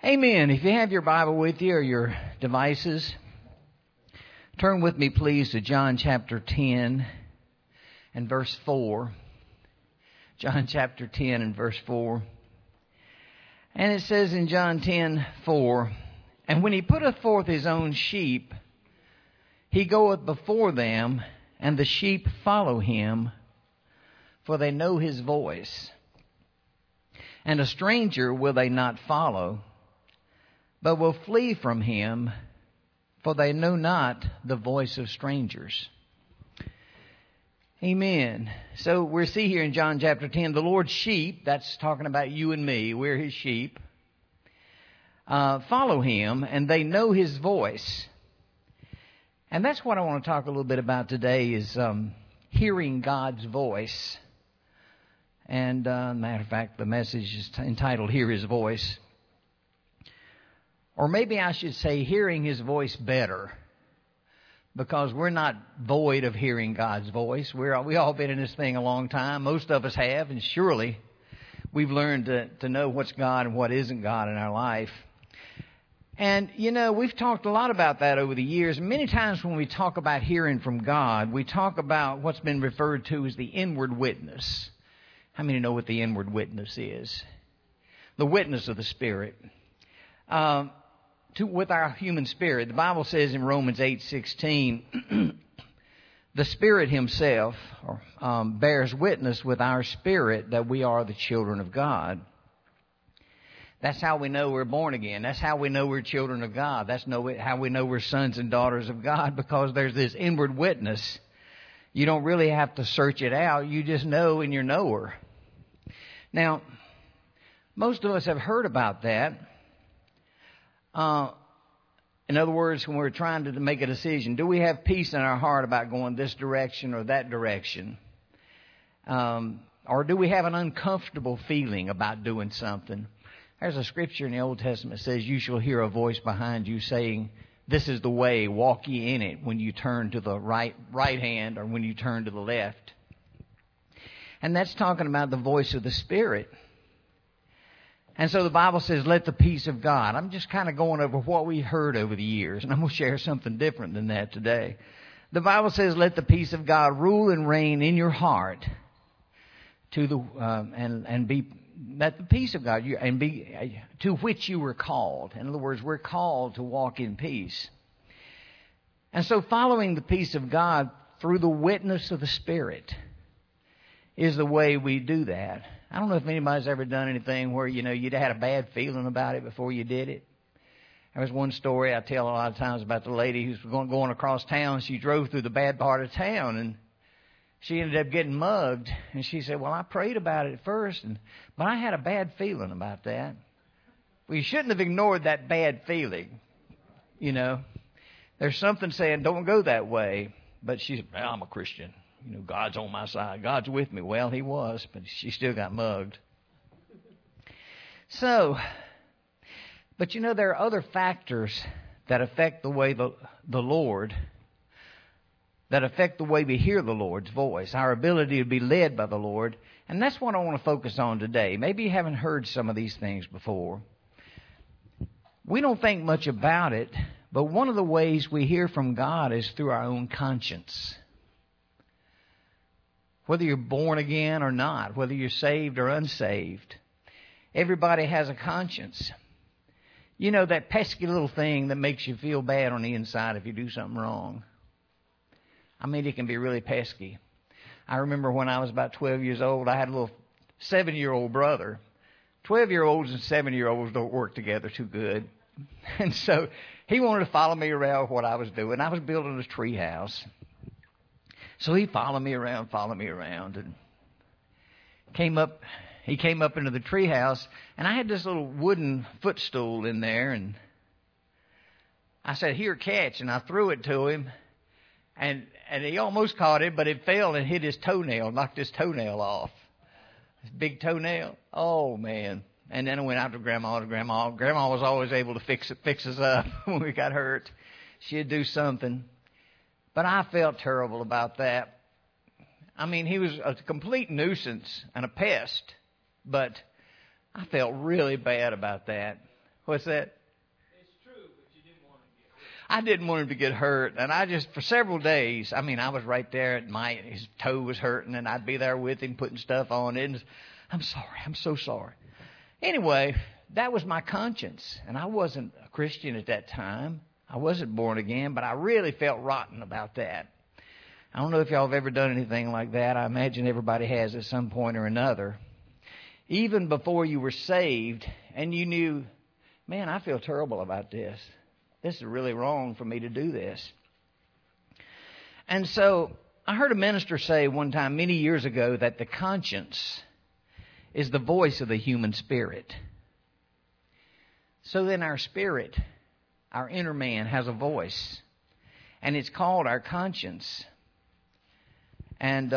Amen. If you have your Bible with you or your devices, turn with me, please, to John chapter 10 and verse 4. John chapter 10 and verse 4. And it says in John 10:4, "And when he putteth forth his own sheep, he goeth before them, and the sheep follow him, for they know his voice. And a stranger will they not follow, but will flee from him, for they know not the voice of strangers." Amen. So we see here in John chapter 10, the Lord's sheep, that's talking about you and me, we're his sheep, follow him, and they know his voice. And that's what I want to talk a little bit about today is hearing God's voice. And matter of fact, the message is entitled, Hear His Voice. Or maybe I should say hearing his voice better, because we're not void of hearing God's voice. We all been in this thing a long time. Most of us have, and surely we've learned to know what's God and what isn't God in our life. And, you know, we've talked a lot about that over the years. Many times when we talk about hearing from God, we talk about what's been referred to as the inward witness. How many know what the inward witness is? The witness of the Spirit. With our human spirit. The Bible says in Romans 8:16, the Spirit himself bears witness with our spirit that we are the children of God. That's how we know we're born again. That's how we know we're children of God. That's how we know we're sons and daughters of God, because there's this inward witness. You don't really have to search it out. You just know, and you're knower. Now, most of us have heard about that. In other words, when we're trying to make a decision, do we have peace in our heart about going this direction or that direction? Or do we have an uncomfortable feeling about doing something? There's a scripture in the Old Testament that says, "You shall hear a voice behind you saying, this is the way, walk ye in it," when you turn to the right hand or when you turn to the left. And that's talking about the voice of the Spirit. And so the Bible says, let the peace of God. I'm just kind of going over what we've heard over the years, and I'm going to share something different than that today. The Bible says, let the peace of God rule and reign in your heart, let the peace of God be to which you were called. In other words, we're called to walk in peace. And so following the peace of God through the witness of the Spirit is the way we do that. I don't know if anybody's ever done anything where, you know, you'd had a bad feeling about it before you did it. There was one story I tell a lot of times about the lady who's going across town. She drove through the bad part of town, and she ended up getting mugged. And she said, well, I prayed about it at first, but I had a bad feeling about that. Well, you shouldn't have ignored that bad feeling. You know, there's something saying, don't go that way. But she said, well, I'm a Christian. You know, God's on my side. God's with me. Well, he was, but she still got mugged. So, but you know, there are other factors that affect the way that affect the way we hear the Lord's voice, our ability to be led by the Lord. And that's what I want to focus on today. Maybe you haven't heard some of these things before. We don't think much about it, but one of the ways we hear from God is through our own conscience. Whether you're born again or not, whether you're saved or unsaved, everybody has a conscience. You know, that pesky little thing that makes you feel bad on the inside if you do something wrong. I mean, it can be really pesky. I remember when I was about 12 years old, I had a little 7-year-old brother. 12-year-olds and 7-year-olds don't work together too good. And so he wanted to follow me around with what I was doing. I was building a tree house. So he followed me around, and he came up into the treehouse, and I had this little wooden footstool in there, and I said, "Here, catch," and I threw it to him, and he almost caught it, but it fell and hit his toenail, knocked his toenail off. His big toenail. Oh, man. And then I went out to Grandma. Grandma was always able to fix us up when we got hurt. She'd do something. But I felt terrible about that. I mean, he was a complete nuisance and a pest, but I felt really bad about that. What's that? It's true, but you didn't want him to get hurt. I didn't want him to get hurt. And I just, for several days, I mean, I was right there at his toe was hurting, and I'd be there with him putting stuff on it. And I'm sorry. I'm so sorry. Anyway, that was my conscience. And I wasn't a Christian at that time. I wasn't born again, but I really felt rotten about that. I don't know if y'all have ever done anything like that. I imagine everybody has at some point or another. Even before you were saved and you knew, man, I feel terrible about this. This is really wrong for me to do this. And so I heard a minister say one time many years ago that the conscience is the voice of the human spirit. So then our spirit, our inner man, has a voice. And it's called our conscience. And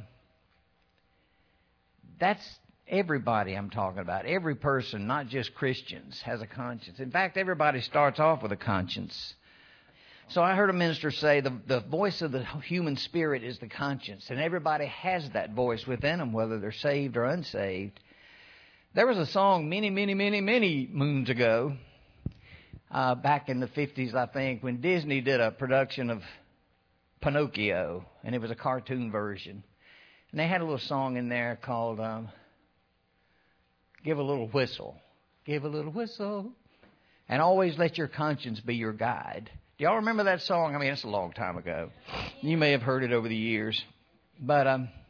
that's everybody I'm talking about. Every person, not just Christians, has a conscience. In fact, everybody starts off with a conscience. So I heard a minister say the voice of the human spirit is the conscience. And everybody has that voice within them, whether they're saved or unsaved. There was a song many moons ago, back in the 50s, I think, when Disney did a production of Pinocchio, and it was a cartoon version. And they had a little song in there called Give a Little Whistle. Give a little whistle. And always let your conscience be your guide. Do y'all remember that song? I mean, it's a long time ago. You may have heard it over the years. But,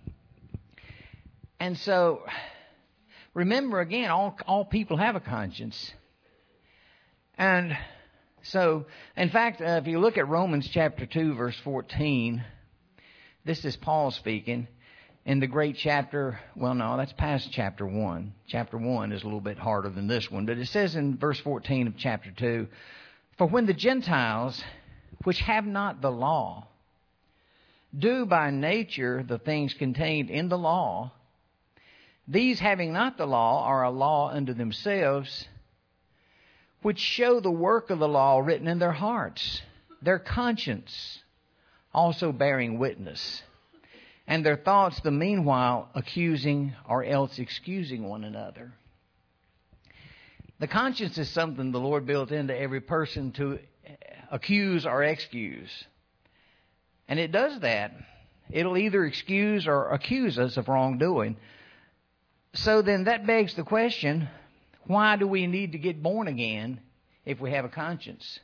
and so, remember again, all people have a conscience. And so, in fact, if you look at Romans chapter 2, verse 14, this is Paul speaking in the great chapter. Well, no, that's past chapter 1. Chapter 1 is a little bit harder than this one. But it says in verse 14 of chapter 2, for when the Gentiles, which have not the law, do by nature the things contained in the law, these having not the law are a law unto themselves, which show the work of the law written in their hearts, their conscience also bearing witness, and their thoughts the meanwhile accusing or else excusing one another. The conscience is something the Lord built into every person to accuse or excuse. And it does that. It'll either excuse or accuse us of wrongdoing. So then that begs the question, why do we need to get born again if we have a conscience?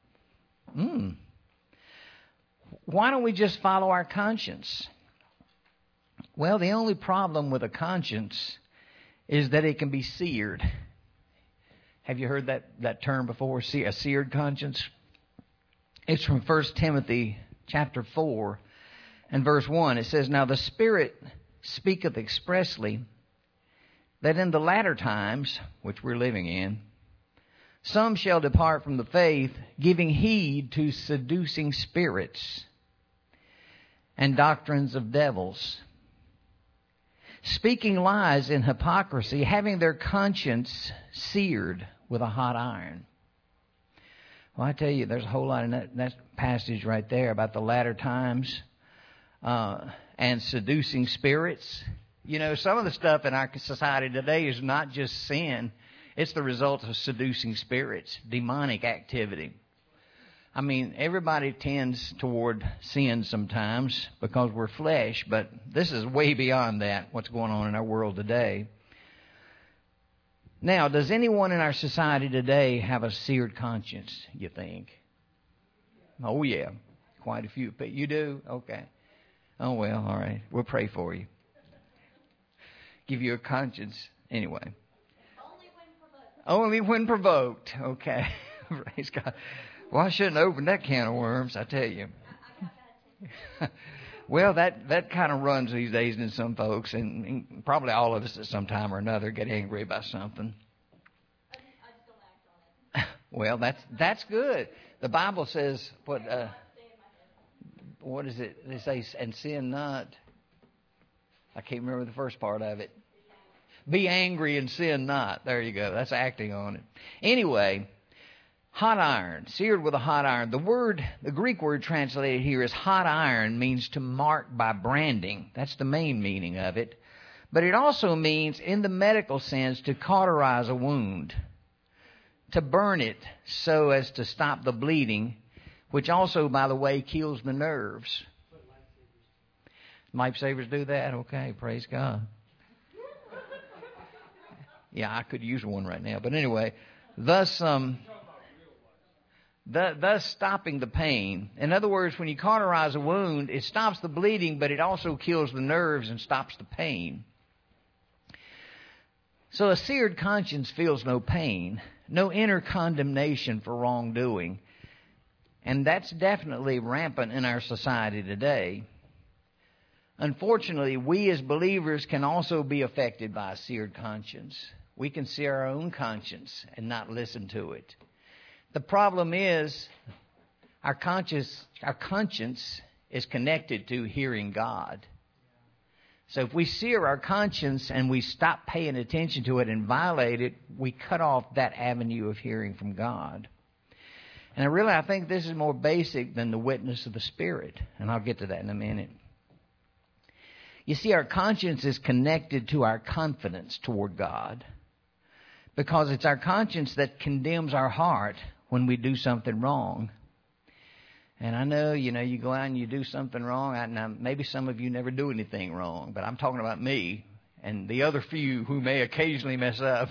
Why don't we just follow our conscience? Well, the only problem with a conscience is that it can be seared. Have you heard that term before, a seared conscience? It's from 1 Timothy chapter 4 and verse 1. It says, now the Spirit speaketh expressly that in the latter times, which we're living in, some shall depart from the faith, giving heed to seducing spirits and doctrines of devils, speaking lies in hypocrisy, having their conscience seared with a hot iron. Well, I tell you, there's a whole lot in that passage right there about the latter times and seducing spirits. You know, some of the stuff in our society today is not just sin. It's the result of seducing spirits, demonic activity. I mean, everybody tends toward sin sometimes because we're flesh, but this is way beyond that, what's going on in our world today. Now, does anyone in our society today have a seared conscience, you think? Oh, yeah. Quite a few. But you do? Okay. Oh, well, all right. We'll pray for you. Give you a conscience. Anyway. Only when provoked. Okay. Praise God. Well, I shouldn't have opened that can of worms, I tell you. Well, that kind of runs these days in some folks, and probably all of us at some time or another get angry about something. I just don't act on it. Well, that's good. The Bible says, what is it? They say, and sin not. I can't remember the first part of it. Be angry and sin not. There you go. That's acting on it. Anyway, hot iron, seared with a hot iron. The Greek word translated here as hot iron means to mark by branding. That's the main meaning of it. But it also means, in the medical sense, to cauterize a wound, to burn it so as to stop the bleeding, which also, by the way, kills the nerves. Lifesavers do that? Okay, praise God. Yeah, I could use one right now. But anyway, thus stopping the pain. In other words, when you cauterize a wound, it stops the bleeding, but it also kills the nerves and stops the pain. So a seared conscience feels no pain, no inner condemnation for wrongdoing. And that's definitely rampant in our society today. Unfortunately, we as believers can also be affected by a seared conscience. We can sear our own conscience and not listen to it. The problem is our conscience is connected to hearing God. So if we sear our conscience and we stop paying attention to it and violate it, we cut off that avenue of hearing from God. And I think this is more basic than the witness of the Spirit. And I'll get to that in a minute. You see, our conscience is connected to our confidence toward God. Because it's our conscience that condemns our heart when we do something wrong. And I know, you go out and you do something wrong. Now, maybe some of you never do anything wrong, but I'm talking about me and the other few who may occasionally mess up.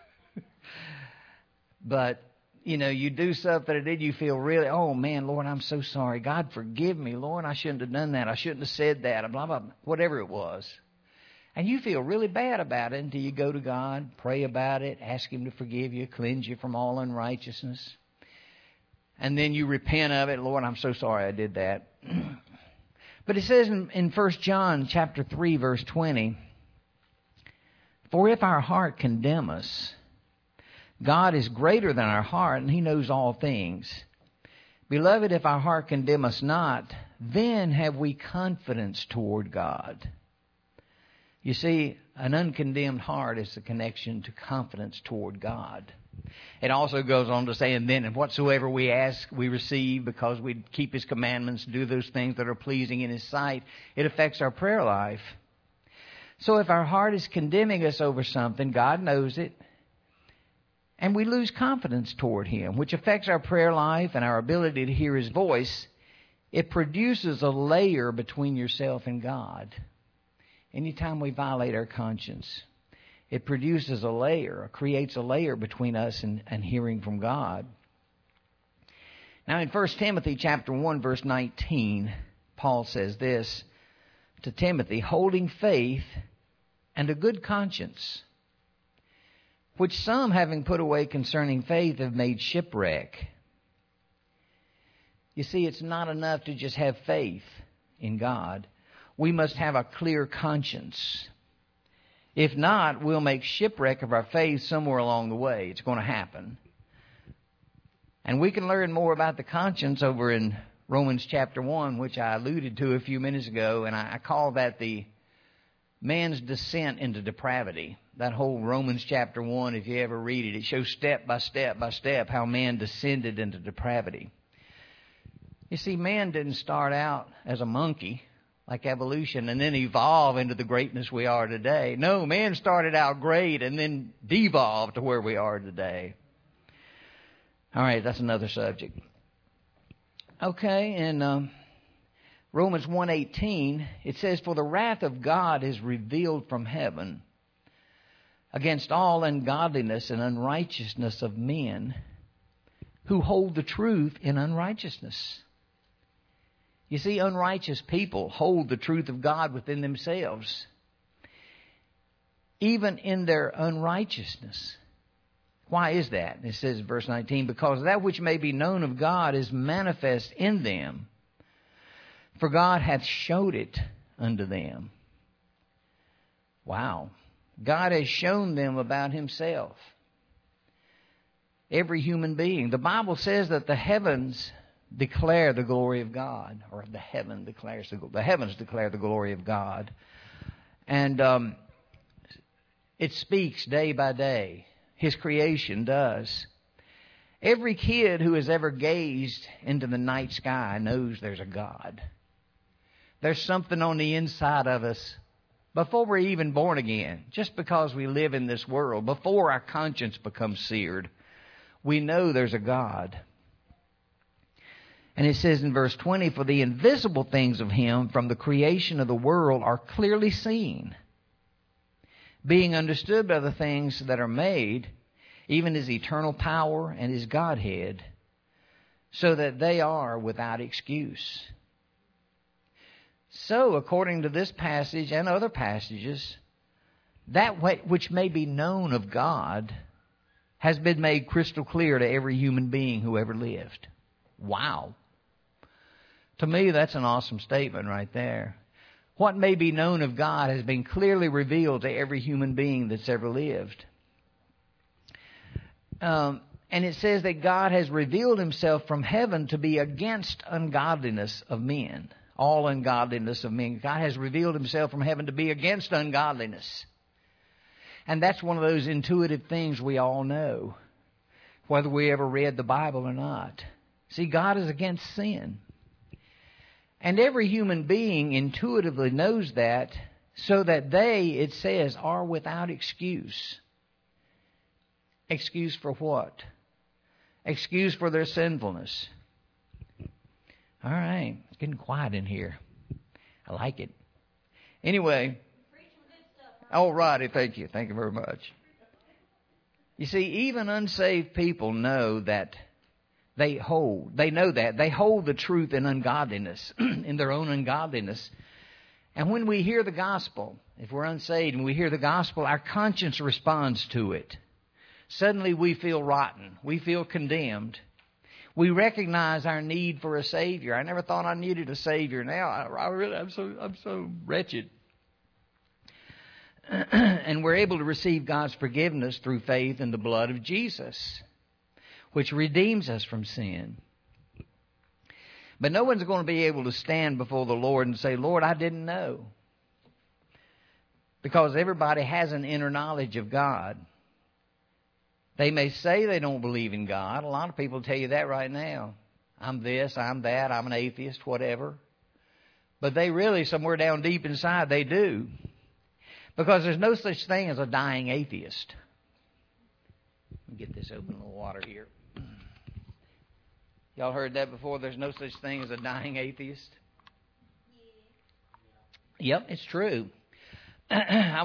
But, you do something and then you feel really, oh man, Lord, I'm so sorry. God, forgive me, Lord. I shouldn't have done that. I shouldn't have said that. Blah, blah, blah, whatever it was. And you feel really bad about it until you go to God, pray about it, ask Him to forgive you, cleanse you from all unrighteousness. And then you repent of it. Lord, I'm so sorry I did that. But it says in 1 John chapter 3, verse 20, for if our heart condemn us, God is greater than our heart, and He knows all things. Beloved, if our heart condemn us not, then have we confidence toward God. You see, an uncondemned heart is the connection to confidence toward God. It also goes on to say, and then whatsoever we ask, we receive, because we keep His commandments, do those things that are pleasing in His sight. It affects our prayer life. So if our heart is condemning us over something, God knows it, and we lose confidence toward Him, which affects our prayer life and our ability to hear His voice. It produces a layer between yourself and God. Anytime we violate our conscience, it produces a layer, creates a layer between us and hearing from God. Now in 1 Timothy chapter 1, verse 19, Paul says this to Timothy, holding faith and a good conscience, which some, having put away concerning faith, have made shipwreck. You see, it's not enough to just have faith in God. We must have a clear conscience. If not, we'll make shipwreck of our faith somewhere along the way. It's going to happen. And we can learn more about the conscience over in Romans chapter 1, which I alluded to a few minutes ago, and I call that the man's descent into depravity. That whole Romans chapter 1, if you ever read it, it shows step by step by step how man descended into depravity. You see, man didn't start out as a monkey, like evolution, and then evolve into the greatness we are today. No, man started out great and then devolved to where we are today. All right, that's another subject. Okay, in Romans 1:18, it says, for the wrath of God is revealed from heaven against all ungodliness and unrighteousness of men who hold the truth in unrighteousness. You see, unrighteous people hold the truth of God within themselves, even in their unrighteousness. Why is that? It says in verse 19, because that which may be known of God is manifest in them, for God hath showed it unto them. Wow. God has shown them about Himself. Every human being. The Bible says that the heavens declare the glory of God, or the heavens declare the glory of God. And it speaks day by day. His creation does. Every kid who has ever gazed into the night sky knows there's a God. There's something on the inside of us before we're even born again, just because we live in this world, before our conscience becomes seared. we know there's a God. And it says in verse 20, for the invisible things of Him from the creation of the world are clearly seen, being understood by the things that are made, even His eternal power and His Godhead, so that they are without excuse. So, according to this passage and other passages, that which may be known of God has been made crystal clear to every human being who ever lived. Wow. To me, that's an awesome statement right there. What may be known of God has been clearly revealed to every human being that's ever lived. And it says that God has revealed Himself from heaven to be against ungodliness of men. All ungodliness of men. God has revealed Himself from heaven to be against ungodliness. And that's one of those intuitive things we all know, whether we ever read the Bible or not. See, God is against sin. And every human being intuitively knows that, so that they, it says, are without excuse. Excuse for what? Excuse for their sinfulness. All right. It's getting quiet in here. I like it. Anyway. All righty. Thank you. Thank you very much. You see, even unsaved people know that they know that. They hold the truth in ungodliness, in their own ungodliness. And when we hear the gospel, if we're unsaved and we hear the gospel, our conscience responds to it. Suddenly we feel rotten. We feel condemned. We recognize our need for a Savior. I never thought I needed a Savior. Now I'm so wretched. And we're able to receive God's forgiveness through faith in the blood of Jesus, which redeems us from sin. But no one's going to be able to stand before the Lord and say, Lord, I didn't know. Because everybody has an inner knowledge of God. They may say they don't believe in God. A lot of people tell you that right now. I'm this, I'm that, I'm an atheist, whatever. But they really, somewhere down deep inside, they do. Because there's no such thing as a dying atheist. Let me get this open, a little water here. Y'all heard that before? There's no such thing as a dying atheist? Yep, it's true. I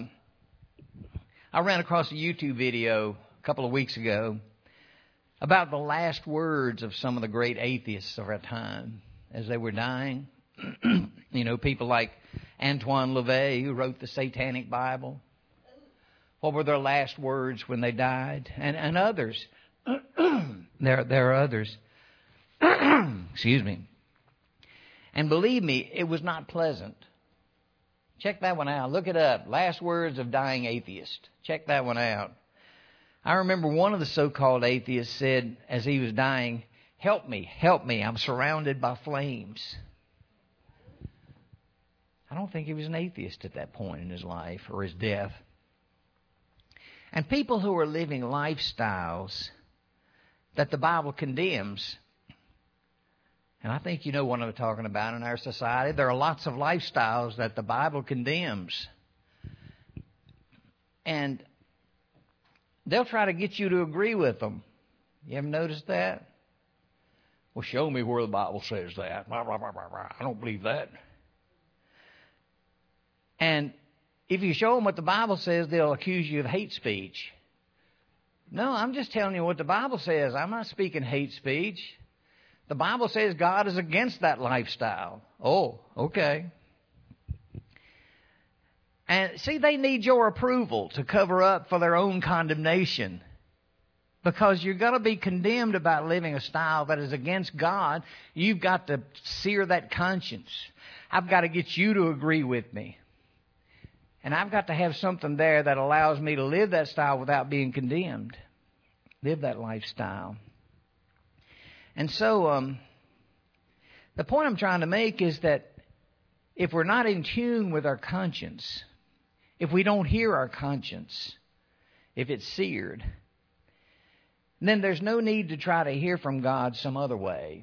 ran across a YouTube video a couple of weeks ago about the last words of some of the great atheists of our time as they were dying. You know, people like Antoine LaVey, who wrote the Satanic Bible. What were their last words when they died? And others. There are others. Excuse me. And believe me, it was not pleasant. Check that one out. Look it up. Last words of dying atheist. Check that one out. I remember one of the so-called atheists said as he was dying, help me, I'm surrounded by flames. I don't think he was an atheist at that point in his life or his death. And people who are living lifestyles that the Bible condemns, and I think you know what I'm talking about in our society. There are lots of lifestyles that the Bible condemns. And they'll try to get you to agree with them. You ever noticed that? Well, show me where the Bible says that. I don't believe that. And if you show them what the Bible says, they'll accuse you of hate speech. No, I'm just telling you what the Bible says. I'm not speaking hate speech. The Bible says God is against that lifestyle. Oh, okay. And see, they need your approval to cover up for their own condemnation. Because you're going to be condemned about living a style that is against God. You've got to sear that conscience. I've got to get you to agree with me. And I've got to have something there that allows me to live that style without being condemned. Live that lifestyle. And so, the point I'm trying to make is that if we're not in tune with our conscience, if we don't hear our conscience, if it's seared, then there's no need to try to hear from God some other way.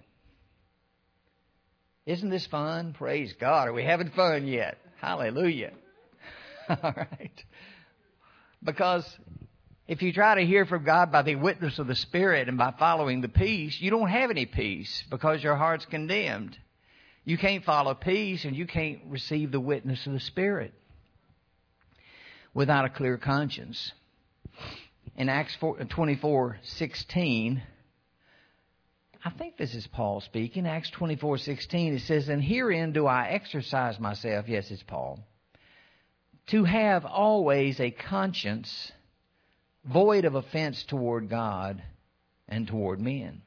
Isn't this fun? Praise God. Are we having fun yet? Hallelujah. All right. Because If you try to hear from God by the witness of the Spirit and by following the peace, you don't have any peace because your heart's condemned. You can't follow peace and you can't receive the witness of the Spirit without a clear conscience. In Acts 24:16, I think this is Paul speaking. Acts 24:16, it says, "And herein do I exercise myself," yes, it's Paul, "to have always a conscience void of offense toward God and toward men."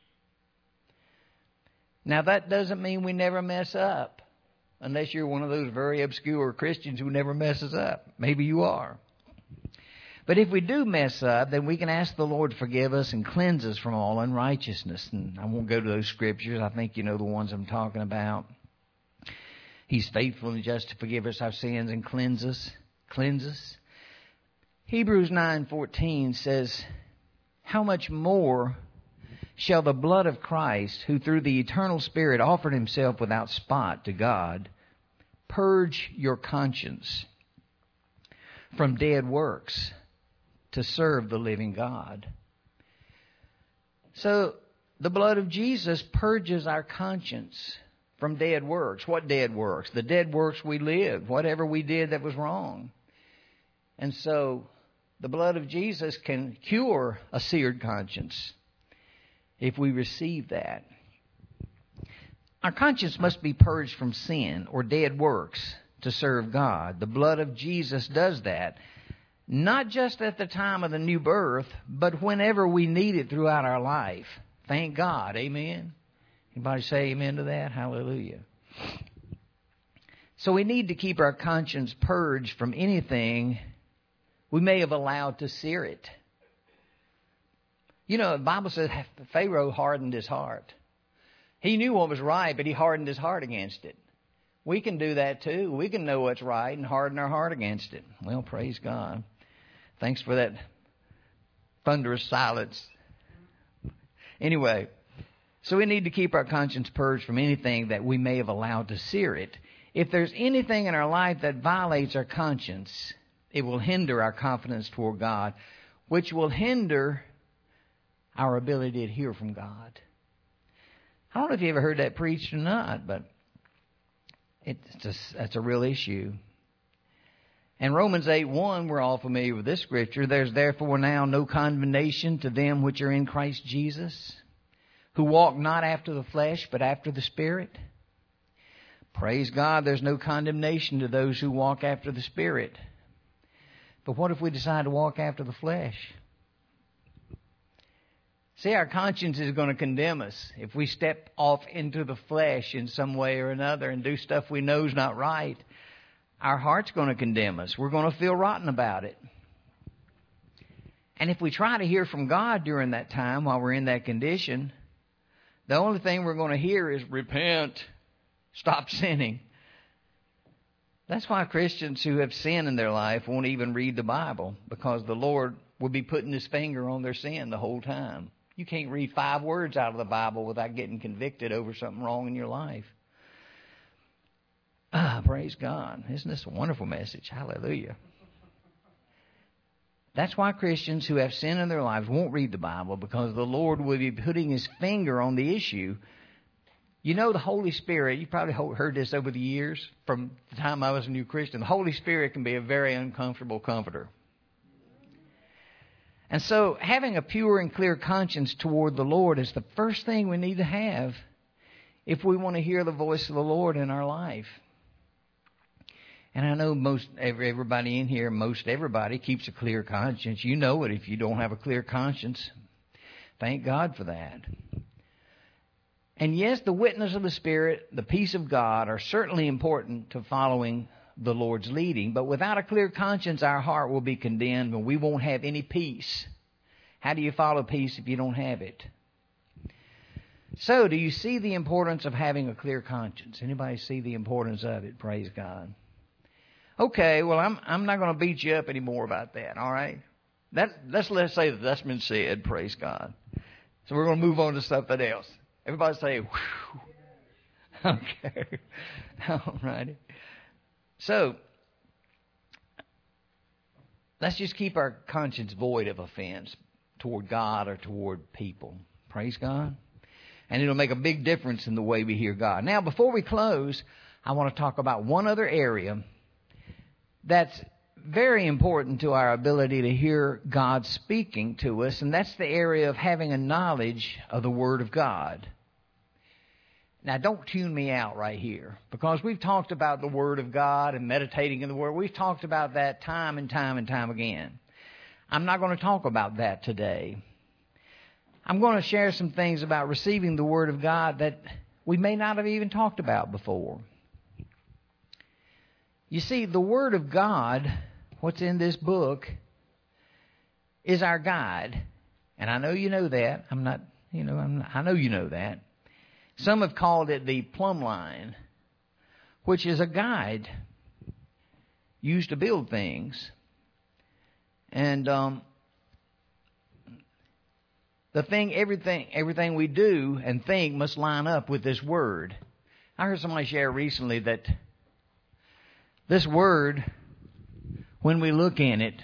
Now, that doesn't mean we never mess up, unless you're one of those very obscure Christians who never messes up. Maybe you are. But if we do mess up, then we can ask the Lord to forgive us and cleanse us from all unrighteousness. And I won't go to those scriptures. I think you know the ones I'm talking about. He's faithful and just to forgive us our sins and cleanse us. Hebrews 9:14 says, "How much more shall the blood of Christ, who through the eternal Spirit offered himself without spot to God, purge your conscience from dead works to serve the living God." So the blood of Jesus purges our conscience from dead works. What dead works? The dead works we lived, whatever we did that was wrong. And so the blood of Jesus can cure a seared conscience if we receive that. Our conscience must be purged from sin or dead works to serve God. The blood of Jesus does that, not just at the time of the new birth, but whenever we need it throughout our life. Thank God. Amen. Anybody say amen to that? Hallelujah. So we need to keep our conscience purged from anything we may have allowed to sear it. You know, the Bible says Pharaoh hardened his heart. He knew what was right, but he hardened his heart against it. We can do that too. We can know what's right and harden our heart against it. Well, praise God. Thanks for that thunderous silence. Anyway, so we need to keep our conscience purged from anything that we may have allowed to sear it. If there's anything in our life that violates our conscience, it will hinder our confidence toward God, which will hinder our ability to hear from God. I don't know if you ever heard that preached or not, but that's a real issue. In Romans 8:1, we're all familiar with this scripture. "There's therefore now no condemnation to them which are in Christ Jesus, who walk not after the flesh, but after the Spirit." Praise God, there's no condemnation to those who walk after the Spirit. But what if we decide to walk after the flesh? See, our conscience is going to condemn us if we step off into the flesh in some way or another and do stuff we know is not right. Our heart's going to condemn us. We're going to feel rotten about it. And if we try to hear from God during that time while we're in that condition, the only thing we're going to hear is repent, stop sinning. That's why Christians who have sin in their life won't even read the Bible, because the Lord will be putting his finger on their sin the whole time. You can't read 5 words out of the Bible without getting convicted over something wrong in your life. Praise God. Isn't this a wonderful message? Hallelujah. That's why Christians who have sin in their lives won't read the Bible, because the Lord will be putting his finger on the issue. You know, the Holy Spirit, you probably heard this over the years from the time I was a new Christian. The Holy Spirit can be a very uncomfortable comforter. And so having a pure and clear conscience toward the Lord is the first thing we need to have if we want to hear the voice of the Lord in our life. And I know everybody in here, most everybody keeps a clear conscience. You know it if you don't have a clear conscience. Thank God for that. And yes, the witness of the Spirit, the peace of God are certainly important to following the Lord's leading. But without a clear conscience, our heart will be condemned and we won't have any peace. How do you follow peace if you don't have it? So, do you see the importance of having a clear conscience? Anybody see the importance of it? Praise God. Okay, well, I'm not going to beat you up anymore about that, all right? Let's say that that's been said, praise God. So we're going to move on to something else. Everybody say, whew. Okay. All righty. So, let's just keep our conscience void of offense toward God or toward people. Praise God. And it'll make a big difference in the way we hear God. Now, before we close, I want to talk about one other area that's very important to our ability to hear God speaking to us, and that's the area of having a knowledge of the Word of God. Now, don't tune me out right here, because we've talked about the Word of God and meditating in the Word. We've talked about that time and time and time again. I'm not going to talk about that today. I'm going to share some things about receiving the Word of God that we may not have even talked about before. You see, the Word of God, what's in this book, is our guide. And I know you know that. I know you know that. Some have called it the plumb line, which is a guide used to build things. And everything we do and think must line up with this Word. I heard somebody share recently that this Word, when we look in it,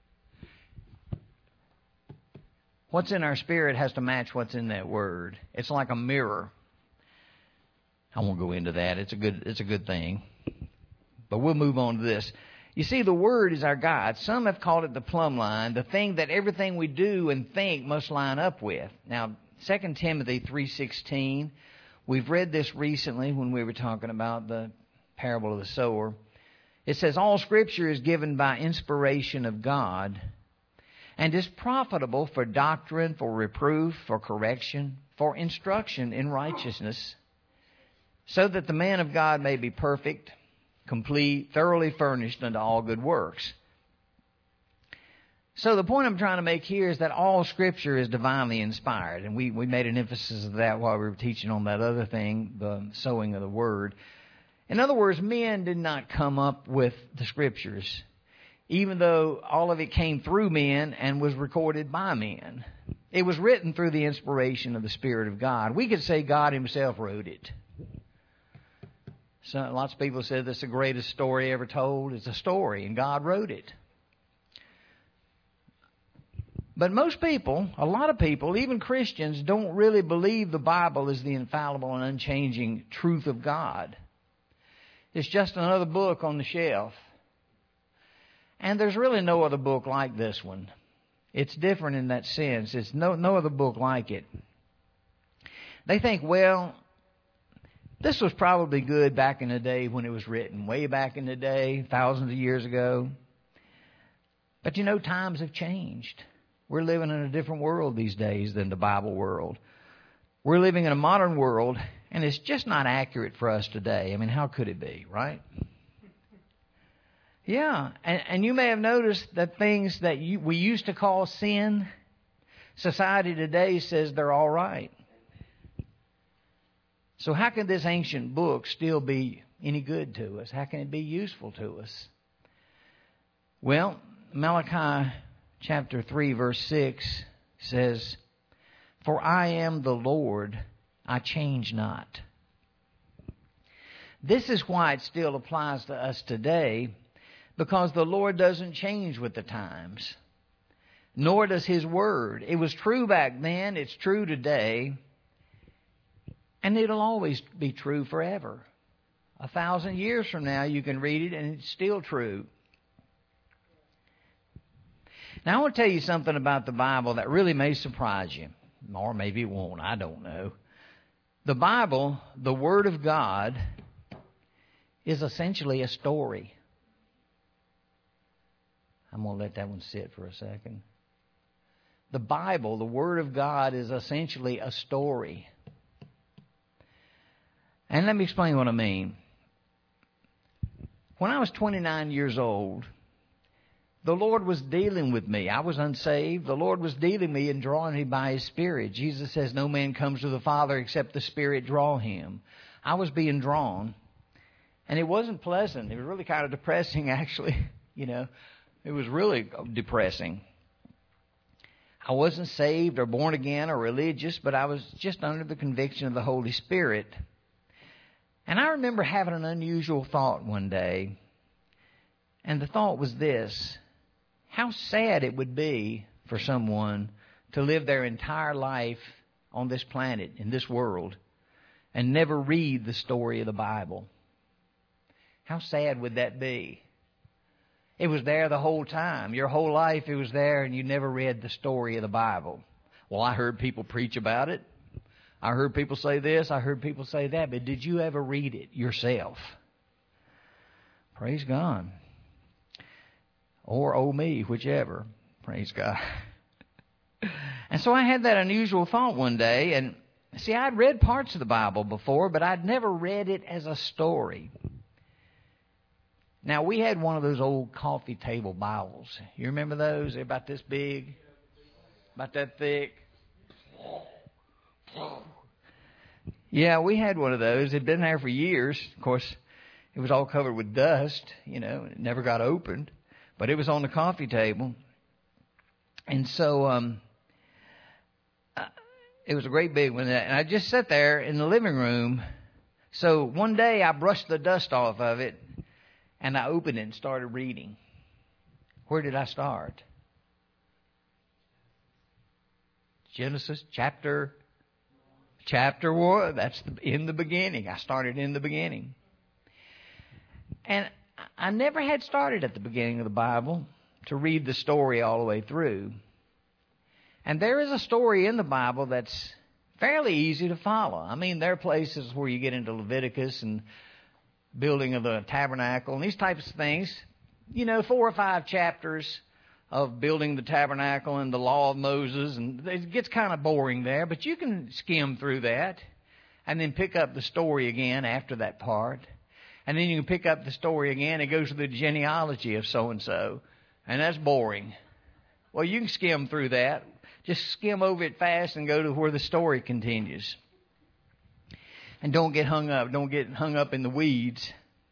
what's in our spirit has to match what's in that Word. It's like a mirror. I won't go into that. It's a good thing. But we'll move on to this. You see, the Word is our guide. Some have called it the plumb line, the thing that everything we do and think must line up with. Now, 2 Timothy 3:16, we've read this recently when we were talking about the parable of the sower. It says, all Scripture is given by inspiration of God and is profitable for doctrine, for reproof, for correction, for instruction in righteousness, so that the man of God may be perfect, complete, thoroughly furnished unto all good works. So the point I'm trying to make here is that all Scripture is divinely inspired. And we made an emphasis of that while we were teaching on that other thing, the sowing of the Word. In other words, men did not come up with the Scriptures, even though all of it came through men and was recorded by men. It was written through the inspiration of the Spirit of God. We could say God Himself wrote it. So lots of people say this is the greatest story ever told. It's a story, and God wrote it. But most people, a lot of people, even Christians, don't really believe the Bible is the infallible and unchanging truth of God. It's just another book on the shelf. And there's really no other book like this one. It's different in that sense. It's no other book like it. They think, well, this was probably good back in the day when it was written, way back in the day, thousands of years ago. But you know, times have changed. We're living in a different world these days than the Bible world. We're living in a modern world, and it's just not accurate for us today. I mean, how could it be, right? Yeah, and you may have noticed that things that we used to call sin, society today says they're all right. So how can this ancient book still be any good to us? How can it be useful to us? Well, Malachi chapter 3, verse 6 says, for I am the Lord, I change not. This is why it still applies to us today, because the Lord doesn't change with the times, nor does His Word. It was true back then, it's true today, and it'll always be true forever. 1,000 years from now, you can read it, and it's still true. Now, I want to tell you something about the Bible that really may surprise you. Or maybe it won't. I don't know. The Bible, the Word of God, is essentially a story. I'm going to let that one sit for a second. The Bible, the Word of God, is essentially a story. And let me explain what I mean. When I was 29 years old, the Lord was dealing with me. I was unsaved. The Lord was dealing with me and drawing me by His Spirit. Jesus says no man comes to the Father except the Spirit draw him. I was being drawn. And it wasn't pleasant. It was really kind of depressing, actually. You know, it was really depressing. I wasn't saved or born again or religious, but I was just under the conviction of the Holy Spirit. And I remember having an unusual thought one day. And the thought was this. how sad it would be for someone to live their entire life on this planet, in this world, and never read the story of the Bible. How sad would that be? It was there the whole time. Your whole life it was there, and you never read the story of the Bible. Well, I heard people preach about it. I heard people say this. I heard people say that. But did you ever read it yourself? Praise God. Or oh me, whichever. Praise God. And so I had that unusual thought one day. And see, I'd read parts of the Bible before, but I'd never read it as a story. Now, we had one of those old coffee table Bibles. You remember those? They're about this big, about that thick. Yeah, we had one of those. It'd been there for years. Of course, it was all covered with dust, it never got opened. But it was on the coffee table. And so it was a great big one. And I just sat there in the living room. So one day I brushed the dust off of it. And I opened it and started reading. Where did I start? Genesis chapter 1. That's in the beginning. I started in the beginning. And I never had started at the beginning of the Bible to read the story all the way through. And there is a story in the Bible that's fairly easy to follow. I mean, there are places where you get into Leviticus and building of the tabernacle and these types of things. 4 or 5 chapters of building the tabernacle and the law of Moses. And it gets kind of boring there, but you can skim through that and then pick up the story again after that part. And then you can pick up the story again. It goes to the genealogy of so-and-so. And that's boring. Well, you can skim through that. Just skim over it fast and go to where the story continues. And don't get hung up. Don't get hung up in the weeds.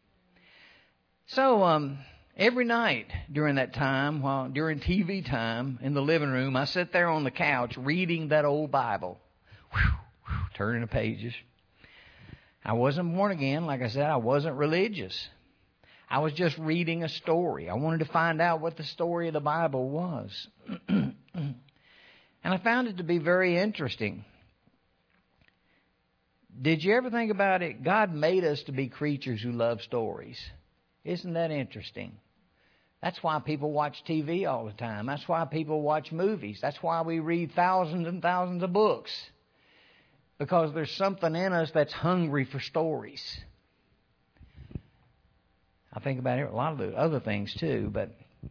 So every night during that time, during TV time in the living room, I sit there on the couch reading that old Bible. Turning the pages. I wasn't born again. Like I said, I wasn't religious. I was just reading a story. I wanted to find out what the story of the Bible was. And I found it to be very interesting. Did you ever think about it? God made us to be creatures who love stories. Isn't that interesting? That's why people watch TV all the time. That's why people watch movies. That's why we read thousands and thousands of books. Because there's something in us that's hungry for stories. I think about it, a lot of the other things too, but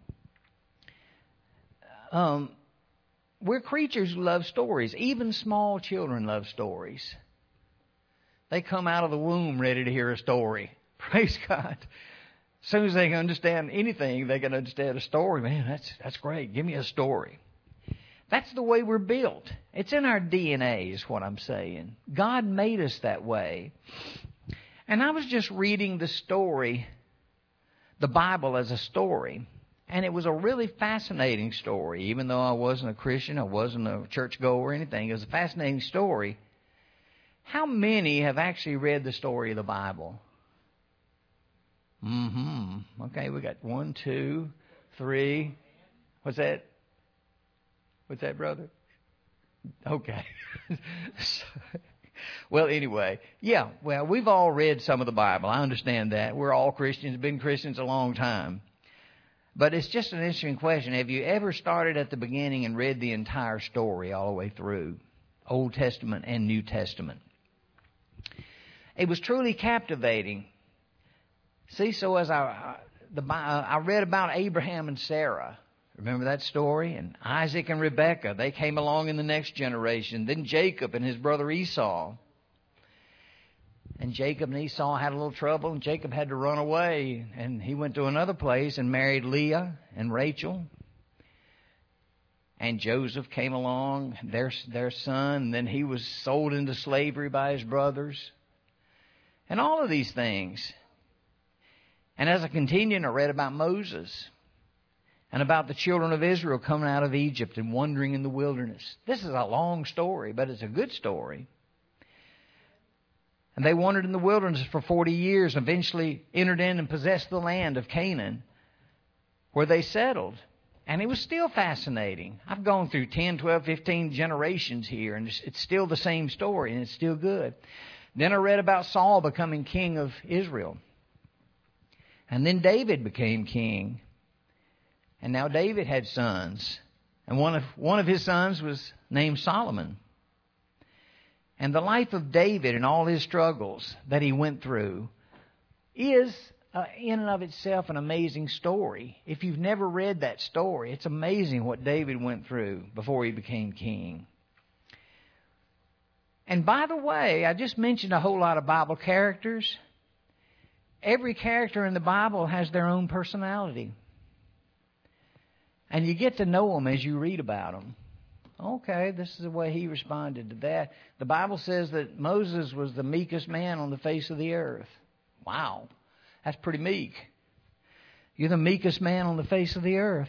we're creatures who love stories. Even small children love stories. They come out of the womb ready to hear a story. Praise God. As soon as they can understand anything, they can understand a story. Man, that's great. Give me a story. That's the way we're built. It's in our DNA is what I'm saying. God made us that way. And I was just reading the story, the Bible as a story. And it was a really fascinating story. Even though I wasn't a Christian, I wasn't a churchgoer or anything. It was a fascinating story. How many have actually read the story of the Bible? Okay, we got 1, 2, 3. What's that? What's that, brother? Okay. Well, anyway, we've all read some of the Bible. I understand that. We're all Christians, been Christians a long time. But it's just an interesting question. Have you ever started at the beginning and read the entire story all the way through? Old Testament and New Testament. It was truly captivating. See, so as I read about Abraham and Sarah. Remember that story? And Isaac and Rebekah, they came along in the next generation. Then Jacob and his brother Esau. And Jacob and Esau had a little trouble, and Jacob had to run away. And he went to another place and married Leah and Rachel. And Joseph came along, their son, and then he was sold into slavery by his brothers. And all of these things. And as I continued, I read about Moses and about the children of Israel coming out of Egypt and wandering in the wilderness. This is a long story, but it's a good story. And they wandered in the wilderness for 40 years and eventually entered in and possessed the land of Canaan, where they settled. And it was still fascinating. I've gone through 10, 12, 15 generations here, and it's still the same story, and it's still good. Then I read about Saul becoming king of Israel. And then David became king. And now David had sons. And one of his sons was named Solomon. And the life of David and all his struggles that he went through is in and of itself an amazing story. If you've never read that story, it's amazing what David went through before he became king. And by the way, I just mentioned a whole lot of Bible characters. Every character in the Bible has their own personality. And you get to know them as you read about them. Okay, this is the way he responded to that. The Bible says that Moses was the meekest man on the face of the earth. Wow, that's pretty meek. You're the meekest man on the face of the earth.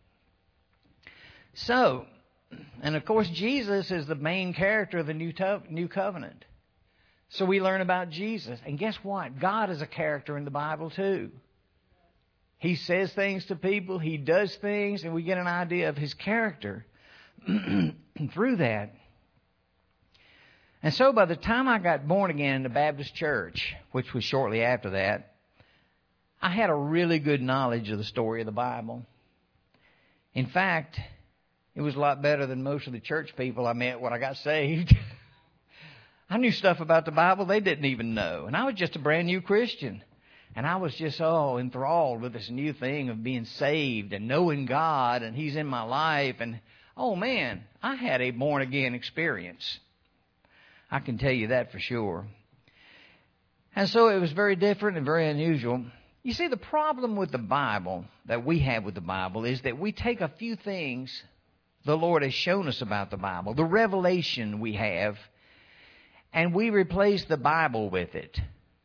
So, and of course, Jesus is the main character of the New Covenant. So we learn about Jesus. And guess what? God is a character in the Bible too. He says things to people, He does things, and we get an idea of His character through that. And so by the time I got born again in the Baptist church, which was shortly after that, I had a really good knowledge of the story of the Bible. In fact, it was a lot better than most of the church people I met when I got saved. I knew stuff about the Bible they didn't even know. And I was just a brand new Christian. And I was just, enthralled with this new thing of being saved and knowing God and He's in my life. And, oh man, I had a born-again experience. I can tell you that for sure. And so it was very different and very unusual. You see, the problem with the Bible, that we have with the Bible, is that we take a few things the Lord has shown us about the Bible, the revelation we have, and we replace the Bible with it.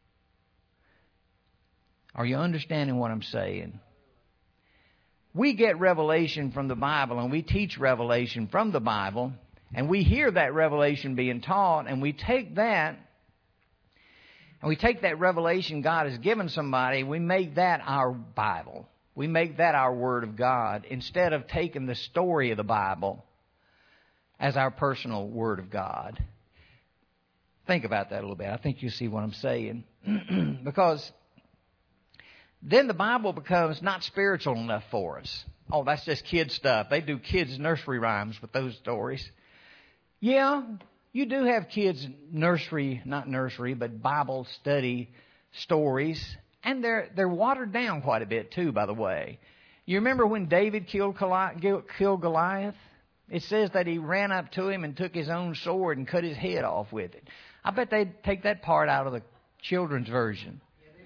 Are you understanding what I'm saying? We get revelation from the Bible, and we teach revelation from the Bible, and we hear that revelation being taught, and we take that, and we take that revelation God has given somebody, we make that our Bible. We make that our Word of God, instead of taking the story of the Bible as our personal Word of God. Think about that a little bit. I think you see what I'm saying. Because then the Bible becomes not spiritual enough for us. Oh, that's just kid stuff. They do kids' nursery rhymes with those stories. Yeah, you do have kids' not nursery, but Bible study stories. And they're watered down quite a bit too, by the way. You remember when David killed Goliath? It says that he ran up to him and took his own sword and cut his head off with it. I bet they'd take that part out of the children's version.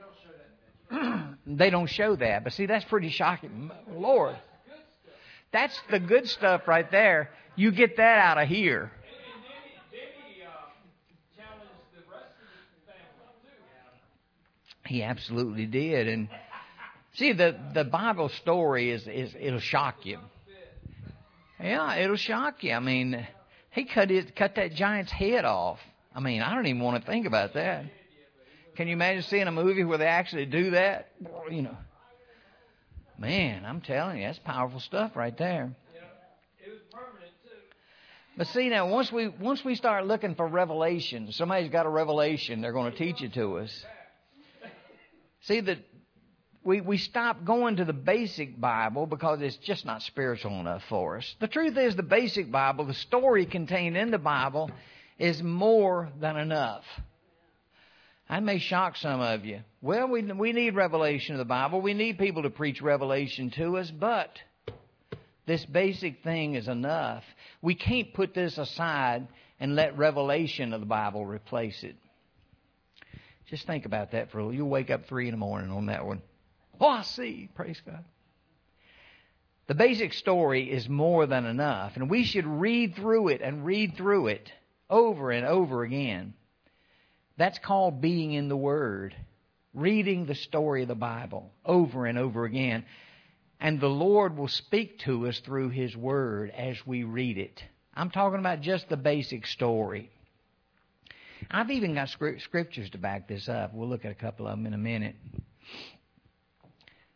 They don't show that. But see, that's pretty shocking. Lord, that's the good stuff right there. You get that out of here. And then he challenged the rest of the family too. He absolutely did. And see, the Bible story it'll shock you. Yeah, it'll shock you. I mean, he cut that giant's head off. I mean, I don't even want to think about that. Can you imagine seeing a movie where they actually do that? You know, man, I'm telling you, that's powerful stuff right there. Yeah, it was permanent too. But see, now once we start looking for revelation, somebody's got a revelation, they're going to teach it to us. See, that we stop going to the basic Bible because it's just not spiritual enough for us. The truth is, the basic Bible, the story contained in the Bible, is more than enough. I may shock some of you. Well, we need revelation of the Bible. We need people to preach revelation to us, but this basic thing is enough. We can't put this aside and let revelation of the Bible replace it. Just think about that for a little. You'll wake up 3 a.m. on that one. Oh, I see. Praise God. The basic story is more than enough, and we should read through it over and over again. That's called being in the Word. Reading the story of the Bible over and over again. And the Lord will speak to us through His Word as we read it. I'm talking about just the basic story. I've even got scriptures to back this up. We'll look at a couple of them in a minute.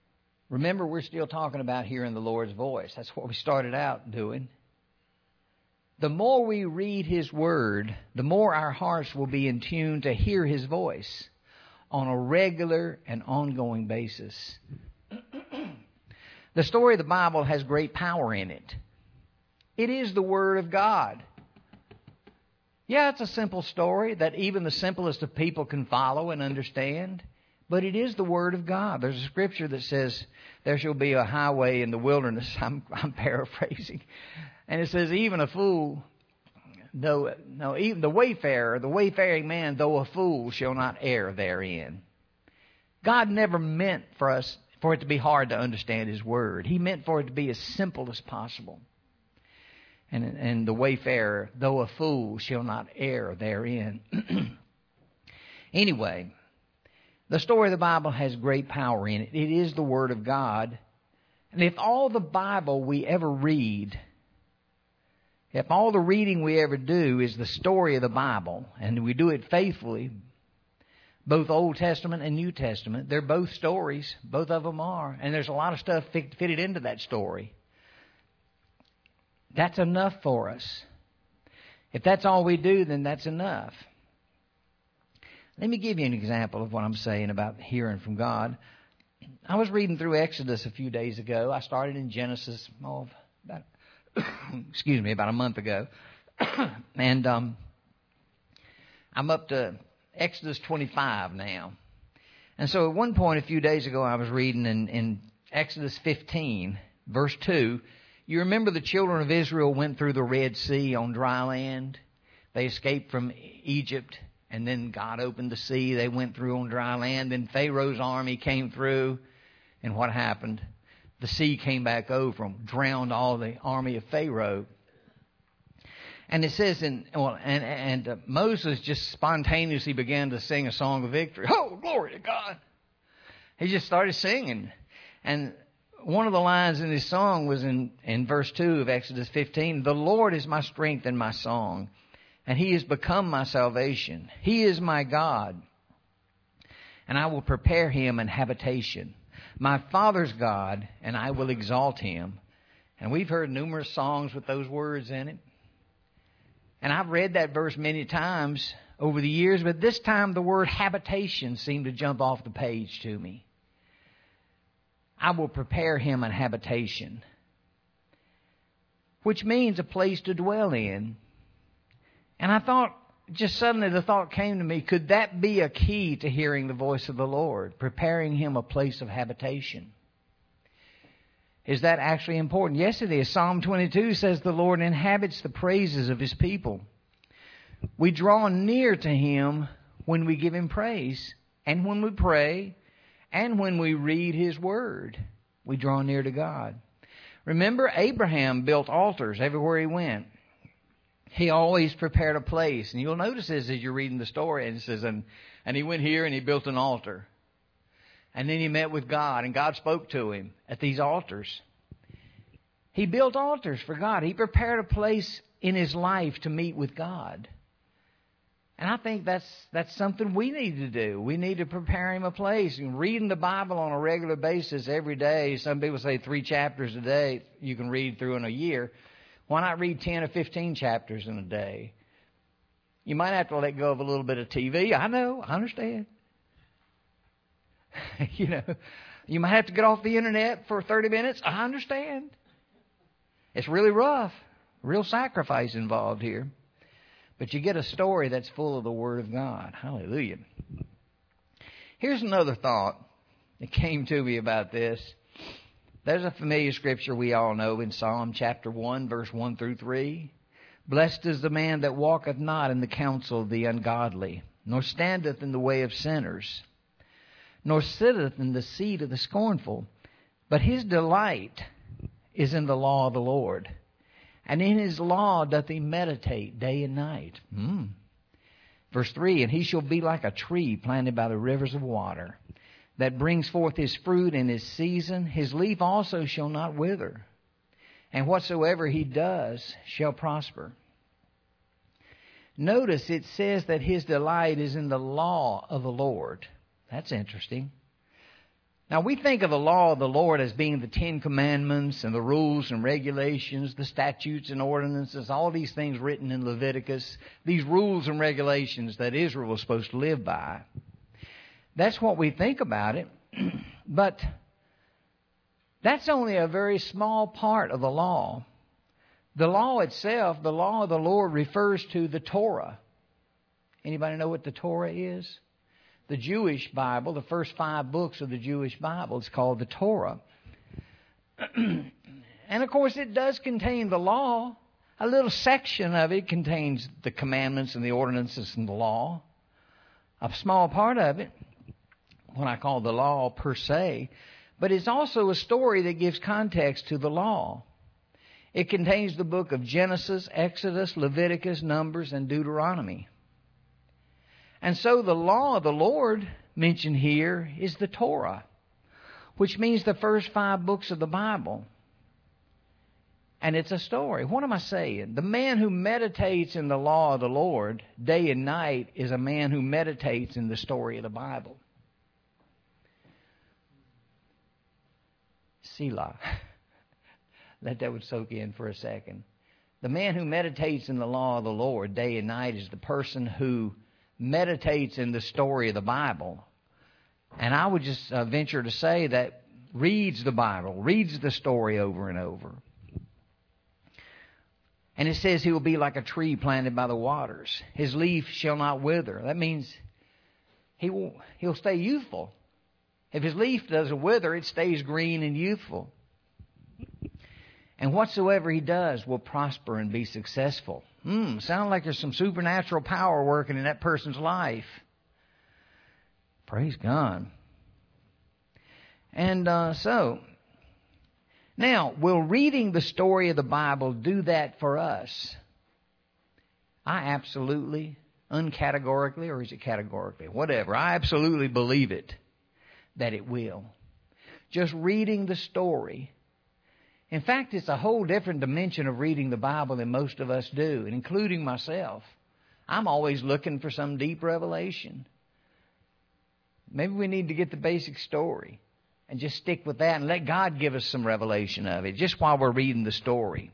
Remember, we're still talking about hearing the Lord's voice. That's what we started out doing. The more we read His Word, the more our hearts will be in tune to hear His voice on a regular and ongoing basis. The story of the Bible has great power in it. It is the Word of God. Yeah, it's a simple story that even the simplest of people can follow and understand. But it is the Word of God. There's a scripture that says, there shall be a highway in the wilderness. I'm paraphrasing. And it says, even a fool, even the wayfaring man, though a fool, shall not err therein. God never meant for it to be hard to understand His Word. He meant for it to be as simple as possible. And the wayfarer, though a fool, shall not err therein. Anyway, the story of the Bible has great power in it. It is the Word of God. And if all the Bible we ever read, if all the reading we ever do is the story of the Bible, and we do it faithfully, both Old Testament and New Testament, they're both stories. Both of them are. And there's a lot of stuff fitted into that story. That's enough for us. If that's all we do, then that's enough. Let me give you an example of what I'm saying about hearing from God. I was reading through Exodus a few days ago. I started in Genesis about a month ago. And I'm up to Exodus 25 now. And so at one point a few days ago I was reading in Exodus 15, verse 2. You remember the children of Israel went through the Red Sea on dry land? They escaped from Egypt. And then God opened the sea. They went through on dry land. Then Pharaoh's army came through. And what happened? The sea came back over them, drowned all the army of Pharaoh. And it says, Moses just spontaneously began to sing a song of victory. Oh, glory to God. He just started singing. And one of the lines in his song was in verse 2 of Exodus 15. The Lord is my strength and my song, and He has become my salvation. He is my God, and I will prepare Him an habitation. My Father's God, and I will exalt Him. And we've heard numerous songs with those words in it. And I've read that verse many times over the years, but this time the word habitation seemed to jump off the page to me. I will prepare Him an habitation, which means a place to dwell in. And I thought, just suddenly the thought came to me, could that be a key to hearing the voice of the Lord, preparing Him a place of habitation? Is that actually important? Yes, it is. Psalm 22 says the Lord inhabits the praises of His people. We draw near to Him when we give Him praise, and when we pray, and when we read His Word. We draw near to God. Remember, Abraham built altars everywhere he went. He always prepared a place. And you'll notice this as you're reading the story. And it says, and he went here and he built an altar. And then he met with God, and God spoke to him at these altars. He built altars for God. He prepared a place in his life to meet with God. And I think that's something we need to do. We need to prepare Him a place. And reading the Bible on a regular basis every day. Some people say 3 chapters a day you can read through in a year. Why not read 10 or 15 chapters in a day? You might have to let go of a little bit of TV. I know. I understand. You might have to get off the internet for 30 minutes. I understand. It's really rough. Real sacrifice involved here. But you get a story that's full of the Word of God. Hallelujah. Here's another thought that came to me about this. There's a familiar scripture we all know in Psalm chapter 1, verse 1 through 3. Blessed is the man that walketh not in the counsel of the ungodly, nor standeth in the way of sinners, nor sitteth in the seat of the scornful. But his delight is in the law of the Lord. And in His law doth he meditate day and night. Verse 3, and he shall be like a tree planted by the rivers of water, that brings forth his fruit in his season. His leaf also shall not wither. And whatsoever he does shall prosper. Notice it says that his delight is in the law of the Lord. That's interesting. Now, we think of the law of the Lord as being the Ten Commandments and the rules and regulations, the statutes and ordinances, all these things written in Leviticus, these rules and regulations that Israel was supposed to live by. That's what we think about it, but that's only a very small part of the law. The law itself, the law of the Lord, refers to the Torah. Anybody know what the Torah is? The Jewish Bible, the first 5 books of the Jewish Bible, is called the Torah. And of course it does contain the law. A little section of it contains the commandments and the ordinances and the law. A small part of it, what I call the law per se. But it's also a story that gives context to the law. It contains the book of Genesis, Exodus, Leviticus, Numbers, and Deuteronomy. And so the law of the Lord mentioned here is the Torah, which means the first 5 books of the Bible. And it's a story. What am I saying? The man who meditates in the law of the Lord day and night is a man who meditates in the story of the Bible. Selah. Let that one soak in for a second. The man who meditates in the law of the Lord day and night is the person who meditates in the story of the Bible. And I would just venture to say that reads the Bible, reads the story over and over. And it says he will be like a tree planted by the waters. His leaf shall not wither. That means he'll stay youthful. If his leaf doesn't wither, it stays green and youthful. And whatsoever he does will prosper and be successful. Sound like there's some supernatural power working in that person's life. Praise God. And so, now, will reading the story of the Bible do that for us? I absolutely, uncategorically, or is it categorically? Whatever. I absolutely believe it, that it will. Just reading the story. In fact, it's a whole different dimension of reading the Bible than most of us do, including myself. I'm always looking for some deep revelation. Maybe we need to get the basic story and just stick with that and let God give us some revelation of it just while we're reading the story.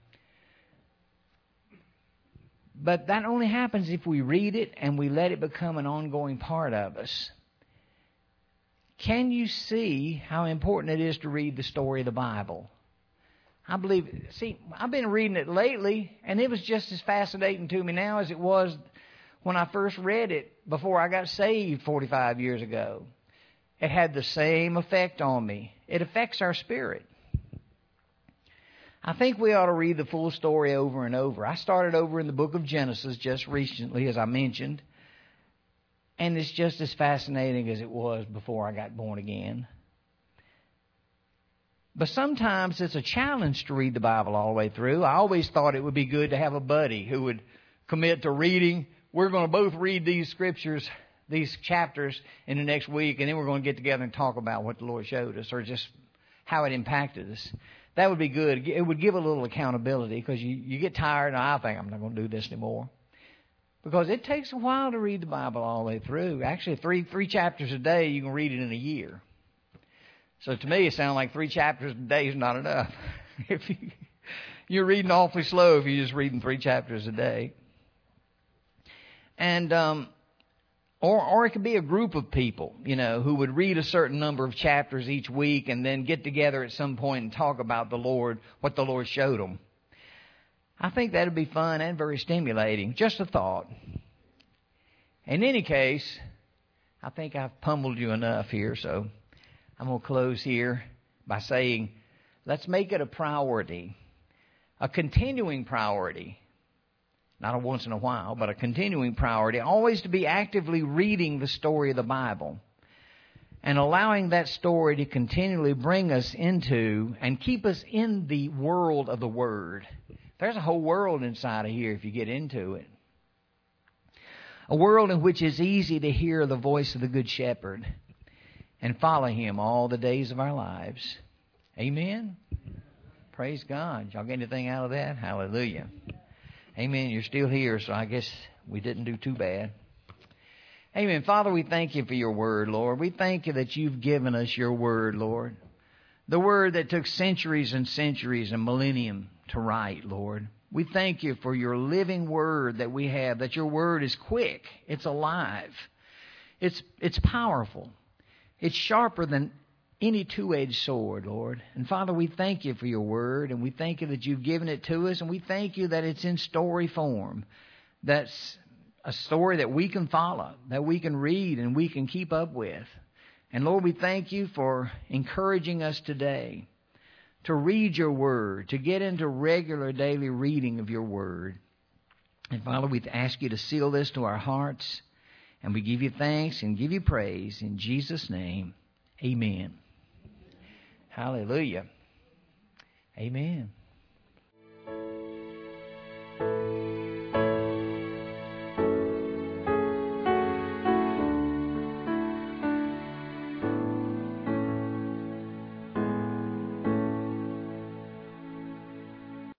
But that only happens if we read it and we let it become an ongoing part of us. Can you see how important it is to read the story of the Bible? I believe, I've been reading it lately, and it was just as fascinating to me now as it was when I first read it before I got saved 45 years ago. It had the same effect on me. It affects our spirit. I think we ought to read the full story over and over. I started over in the book of Genesis just recently, as I mentioned, and it's just as fascinating as it was before I got born again. But sometimes it's a challenge to read the Bible all the way through. I always thought it would be good to have a buddy who would commit to reading. We're going to both read these scriptures, these chapters in the next week, and then we're going to get together and talk about what the Lord showed us or just how it impacted us. That would be good. It would give a little accountability because you get tired, and I think I'm not going to do this anymore. Because it takes a while to read the Bible all the way through. Actually, three chapters a day, you can read it in a year. So to me, it sounds like 3 chapters a day is not enough. You're reading awfully slow if you're just reading 3 chapters a day. And or it could be a group of people, who would read a certain number of chapters each week and then get together at some point and talk about the Lord, what the Lord showed them. I think that would be fun and very stimulating. Just a thought. In any case, I think I've pummeled you enough here, so I'm going to close here by saying, let's make it a priority, a continuing priority, not a once in a while, but a continuing priority, always to be actively reading the story of the Bible and allowing that story to continually bring us into and keep us in the world of the Word. There's a whole world inside of here if you get into it. A world in which it's easy to hear the voice of the Good Shepherd and follow Him all the days of our lives. Amen? Praise God. Y'all get anything out of that? Hallelujah. Amen. You're still here, so I guess we didn't do too bad. Amen. Father, we thank you for your word, Lord. We thank you that you've given us your word, Lord. The word that took centuries and centuries and millennium to write, Lord. We thank you for your living word that we have, that your word is quick. It's alive. It's powerful. It's sharper than any two-edged sword, Lord. And Father, we thank you for your word, and we thank you that you've given it to us, and we thank you that it's in story form. That's a story that we can follow, that we can read and we can keep up with. And Lord, we thank you for encouraging us today to read your word, to get into regular daily reading of your word. And Father, we ask you to seal this to our hearts, and we give you thanks and give you praise in Jesus' name. Amen. Hallelujah. Amen.